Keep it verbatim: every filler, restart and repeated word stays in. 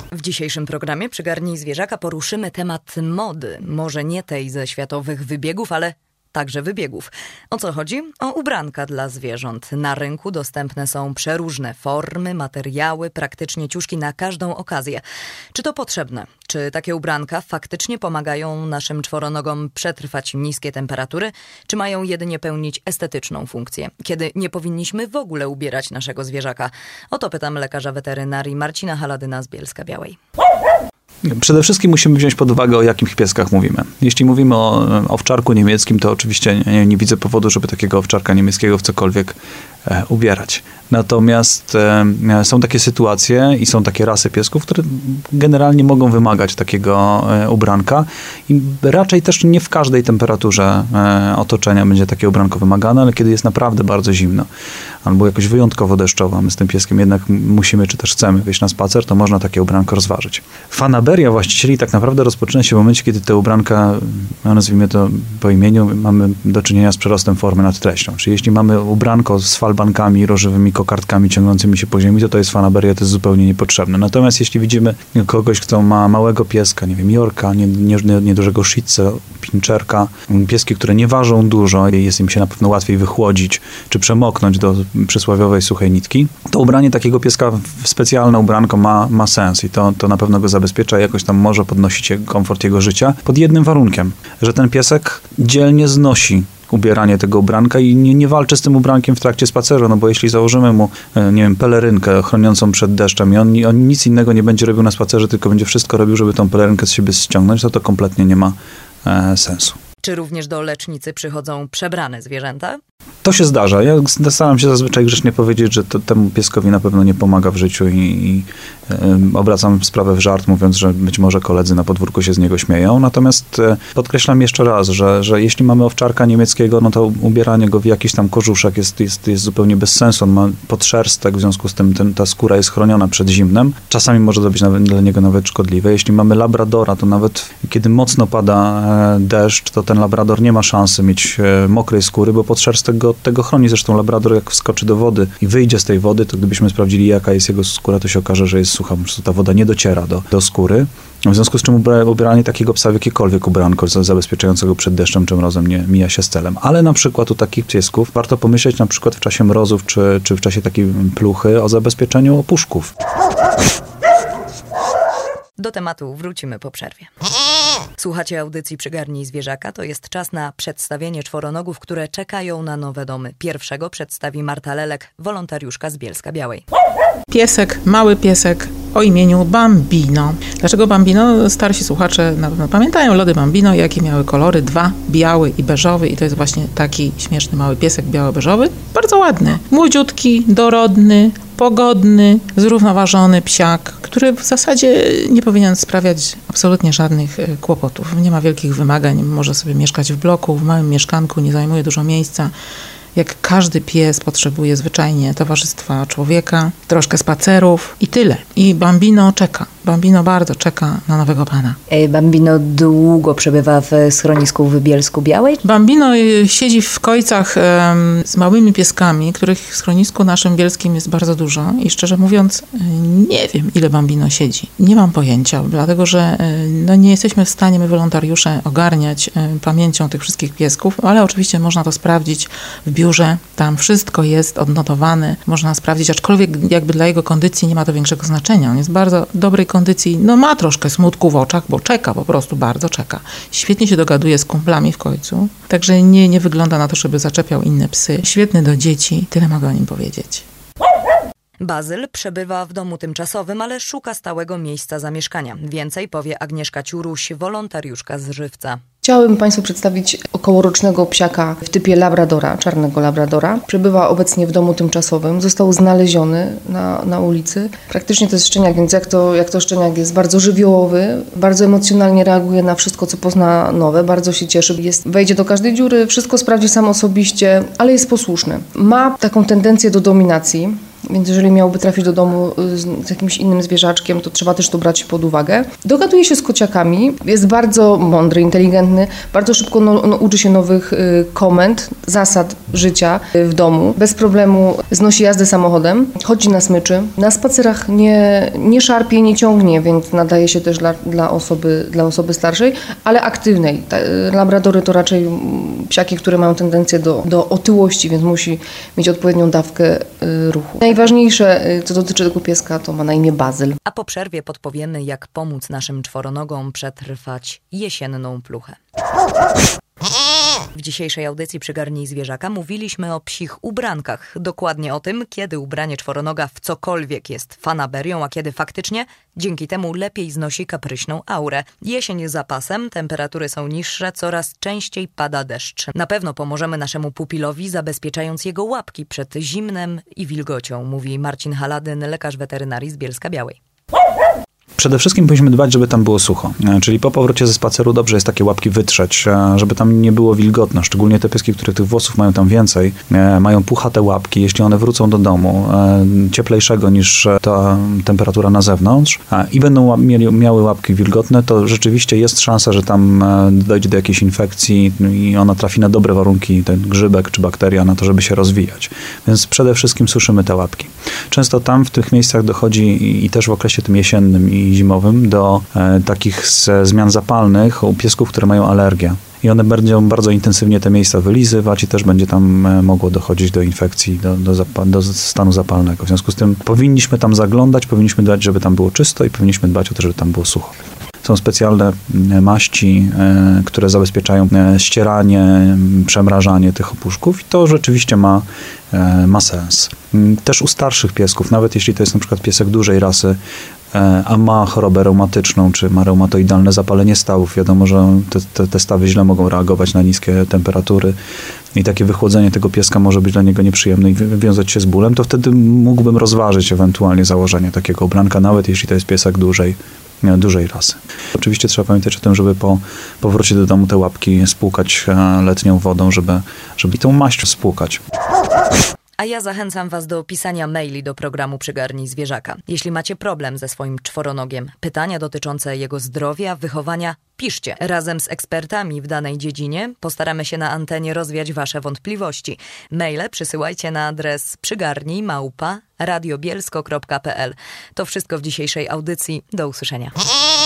W dzisiejszym programie Przygarnij Zwierzaka poruszymy temat mody. Może nie tej ze światowych wybiegów, ale także wybiegów. O co chodzi? O ubranka dla zwierząt. Na rynku dostępne są przeróżne formy, materiały, praktycznie ciuszki na każdą okazję. Czy to potrzebne? Czy takie ubranka faktycznie pomagają naszym czworonogom przetrwać niskie temperatury? Czy mają jedynie pełnić estetyczną funkcję? Kiedy nie powinniśmy w ogóle ubierać naszego zwierzaka? O to pytam lekarza weterynarii Marcina Haladyna z Bielska-Białej. Przede wszystkim musimy wziąć pod uwagę, o jakich pieskach mówimy. Jeśli mówimy o owczarku niemieckim, to oczywiście nie, nie widzę powodu, żeby takiego owczarka niemieckiego w cokolwiek e, ubierać. Natomiast e, są takie sytuacje i są takie rasy piesków, które generalnie mogą wymagać takiego e, ubranka i raczej też nie w każdej temperaturze e, otoczenia będzie takie ubranko wymagane, ale kiedy jest naprawdę bardzo zimno albo jakoś wyjątkowo deszczowo, a my z tym pieskiem jednak musimy, czy też chcemy wyjść na spacer, to można takie ubranko rozważyć. Fanaberia właścicieli tak naprawdę rozpoczyna się w momencie, kiedy te ubranka, no nazwijmy to po imieniu, mamy do czynienia z przerostem formy nad treścią. Czyli jeśli mamy ubranko z falbankami, rożowymi kokardkami ciągnącymi się po ziemi, to to jest fanaberia, to jest zupełnie niepotrzebne. Natomiast jeśli widzimy kogoś, kto ma małego pieska, nie wiem, jorka, niedużego shih tzu, pinczerka, pieski, które nie ważą dużo i jest im się na pewno łatwiej wychłodzić, czy przemoknąć do przysłowiowej suchej nitki, to ubranie takiego pieska w specjalne ubranko ma, ma sens i to, to na pewno go zabezpiecza i jakoś tam może podnosić komfort jego życia pod jednym warunkiem, że ten piesek dzielnie znosi ubieranie tego ubranka i nie, nie walczy z tym ubrankiem w trakcie spaceru, no bo jeśli założymy mu, nie wiem, pelerynkę chroniącą przed deszczem i on, on nic innego nie będzie robił na spacerze, tylko będzie wszystko robił, żeby tą pelerynkę z siebie ściągnąć, to to kompletnie nie ma e, sensu. Czy również do lecznicy przychodzą przebrane zwierzęta? To się zdarza. Ja staram się zazwyczaj grzecznie powiedzieć, że to temu pieskowi na pewno nie pomaga w życiu i, i y, obracam sprawę w żart, mówiąc, że być może koledzy na podwórku się z niego śmieją. Natomiast y, podkreślam jeszcze raz, że, że jeśli mamy owczarka niemieckiego, no to ubieranie go w jakiś tam kożuszek jest, jest, jest zupełnie bez sensu. On ma podszerstek, w związku z tym ten, ta skóra jest chroniona przed zimnem. Czasami może to być nawet, dla niego nawet szkodliwe. Jeśli mamy labradora, to nawet kiedy mocno pada e, deszcz, to ten labrador nie ma szansy mieć e, mokrej skóry, bo podszerstek go od tego chroni. Zresztą labrador jak wskoczy do wody i wyjdzie z tej wody, to gdybyśmy sprawdzili, jaka jest jego skóra, to się okaże, że jest sucha, po prostu ta woda nie dociera do, do skóry. W związku z czym ubieranie takiego psa w jakiekolwiek ubranko zabezpieczającego przed deszczem czy mrozem nie mija się z celem. Ale na przykład u takich piesków warto pomyśleć na przykład w czasie mrozów czy, czy w czasie takiej pluchy o zabezpieczeniu opuszków. Do tematu wrócimy po przerwie. Słuchacie audycji Przygarnij Zwierzaka. To jest czas na przedstawienie czworonogów, które czekają na nowe domy. Pierwszego przedstawi Marta Lelek, wolontariuszka z Bielska-Białej. Piesek, mały piesek o imieniu Bambino. Dlaczego Bambino? Starsi słuchacze na pewno pamiętają lody Bambino, jakie miały kolory, dwa, biały i beżowy i to jest właśnie taki śmieszny mały piesek biało-beżowy. Bardzo ładny, młodziutki, dorodny, pogodny, zrównoważony psiak, który w zasadzie nie powinien sprawiać absolutnie żadnych kłopotów. Nie ma wielkich wymagań, może sobie mieszkać w bloku, w małym mieszkanku, nie zajmuje dużo miejsca. Jak każdy pies potrzebuje zwyczajnie towarzystwa człowieka, troszkę spacerów i tyle. I Bambino czeka. Bambino bardzo czeka na nowego pana. Bambino długo przebywa w schronisku w Bielsku-Białej? Bambino siedzi w kojcach um, z małymi pieskami, których w schronisku naszym bielskim jest bardzo dużo i szczerze mówiąc nie wiem, ile Bambino siedzi. Nie mam pojęcia, dlatego że no, nie jesteśmy w stanie, my wolontariusze, ogarniać um, pamięcią tych wszystkich piesków, ale oczywiście można to sprawdzić w biurze. Tam wszystko jest odnotowane, można sprawdzić, aczkolwiek jakby dla jego kondycji nie ma to większego znaczenia. On jest bardzo dobrej kondycji, no ma troszkę smutku w oczach, bo czeka, po prostu bardzo czeka. Świetnie się dogaduje z kumplami w końcu, także nie, nie wygląda na to, żeby zaczepiał inne psy. Świetny do dzieci, tyle mogę o nim powiedzieć. Bazyl przebywa w domu tymczasowym, ale szuka stałego miejsca zamieszkania. Więcej powie Agnieszka Ciuruś, wolontariuszka z Żywca. Chciałabym Państwu przedstawić okołorocznego psiaka w typie labradora, czarnego labradora. Przebywa obecnie w domu tymczasowym. Został znaleziony na, na ulicy. Praktycznie to jest szczeniak, więc jak to, jak to szczeniak jest bardzo żywiołowy, bardzo emocjonalnie reaguje na wszystko, co pozna nowe, bardzo się cieszy. Jest, wejdzie do każdej dziury, wszystko sprawdzi sam osobiście, ale jest posłuszny. Ma taką tendencję do dominacji. więc jeżeli miałby trafić do domu z, z jakimś innym zwierzaczkiem, to trzeba też to brać pod uwagę. Dogaduje się z kociakami, jest bardzo mądry, inteligentny, bardzo szybko no, no, uczy się nowych y, komend, zasad życia y, w domu. Bez problemu znosi jazdę samochodem, chodzi na smyczy, na spacerach nie, nie szarpie, nie ciągnie, więc nadaje się też dla, dla, osoby, dla osoby starszej, ale aktywnej. Ta, y, labradory to raczej psiaki, które mają tendencję do, do otyłości, więc musi mieć odpowiednią dawkę y, ruchu. Najważniejsze, y, co dotyczy tego pieska, to ma na imię Bazyl. A po przerwie podpowiemy, jak pomóc naszym czworonogom przetrwać jesienną pluchę. W dzisiejszej audycji Przygarnij Zwierzaka mówiliśmy o psich ubrankach. Dokładnie o tym, kiedy ubranie czworonoga w cokolwiek jest fanaberią, a kiedy faktycznie dzięki temu lepiej znosi kapryśną aurę. Jesień za pasem, temperatury są niższe, coraz częściej pada deszcz. Na pewno pomożemy naszemu pupilowi, zabezpieczając jego łapki przed zimnem i wilgocią, mówi Marcin Haladyn, lekarz weterynarii z Bielska-Białej. Przede wszystkim powinniśmy dbać, żeby tam było sucho. Czyli po powrocie ze spaceru dobrze jest takie łapki wytrzeć, żeby tam nie było wilgotno. Szczególnie te pieski, których tych włosów mają tam więcej, mają puchate łapki. Jeśli one wrócą do domu cieplejszego niż ta temperatura na zewnątrz i będą mieli, miały łapki wilgotne, to rzeczywiście jest szansa, że tam dojdzie do jakiejś infekcji i ona trafi na dobre warunki, ten grzybek czy bakteria, na to, żeby się rozwijać. Więc przede wszystkim suszymy te łapki. Często tam w tych miejscach dochodzi i, i też w okresie tym jesiennym i zimowym do e, takich z, zmian zapalnych u piesków, które mają alergię. I one będą bardzo intensywnie te miejsca wylizywać i też będzie tam e, mogło dochodzić do infekcji, do, do, zapa- do stanu zapalnego. W związku z tym powinniśmy tam zaglądać, powinniśmy dbać, żeby tam było czysto i powinniśmy dbać o to, żeby tam było sucho. Są specjalne maści, e, które zabezpieczają e, ścieranie, przemrażanie tych opuszków i to rzeczywiście ma, e, ma sens. Też u starszych piesków, nawet jeśli to jest na przykład piesek dużej rasy, a ma chorobę reumatyczną, czy ma reumatoidalne zapalenie stawów. Wiadomo, że te, te, te stawy źle mogą reagować na niskie temperatury i takie wychłodzenie tego pieska może być dla niego nieprzyjemne i wiązać się z bólem, to wtedy mógłbym rozważyć ewentualnie założenie takiego ubranka, nawet jeśli to jest piesek dużej, dużej rasy. Oczywiście trzeba pamiętać o tym, żeby po powrocie do domu te łapki spłukać letnią wodą, żeby, żeby tą maść spłukać. A ja zachęcam Was do pisania maili do programu Przygarnij Zwierzaka. Jeśli macie problem ze swoim czworonogiem, pytania dotyczące jego zdrowia, wychowania, piszcie. Razem z ekspertami w danej dziedzinie postaramy się na antenie rozwiać Wasze wątpliwości. Maile przysyłajcie na adres przygarnij małpa radiobielsko kropka p l. To wszystko w dzisiejszej audycji. Do usłyszenia.